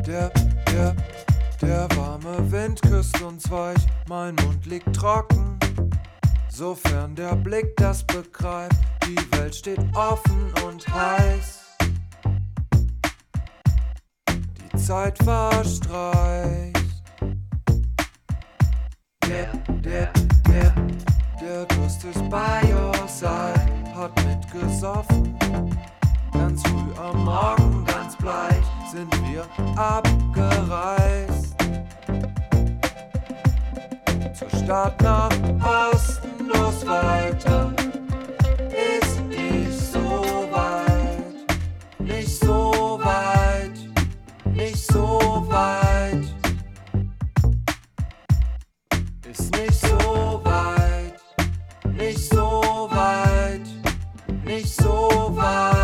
Der, der, der warme Wind küsst uns weich, mein Mund liegt trocken. Sofern der Blick das begreift, die Welt steht offen und heiß. Die Zeit verstreicht. Der Durst ist bei your side, hat mitgesoffen. Ganz früh am Morgen, ganz bleich, sind wir abgereist. Zur Stadt nach Osten, los weiter. Ist nicht so weit, nicht so weit, nicht so weit. Ist nicht so weit, nicht so weit, nicht so weit.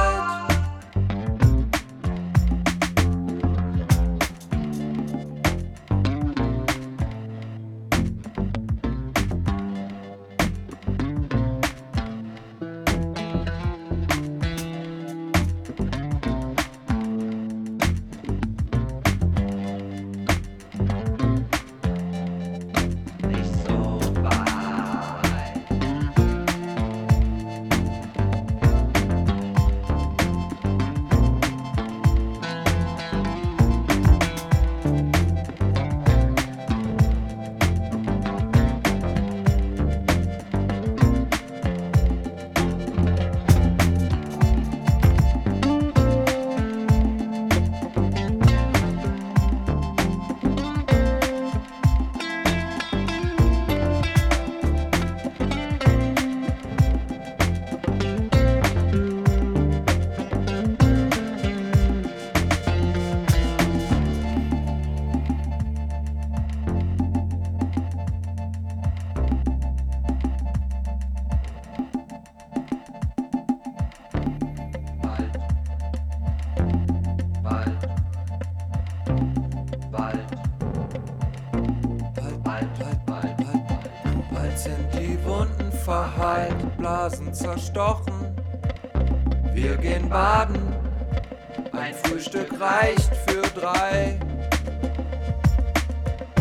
Bald sind die Wunden verheilt, Blasen zerstochen. Wir gehen baden, ein Frühstück reicht für 3.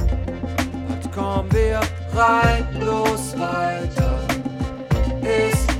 Bald kommen wir rein, los weiter. Ist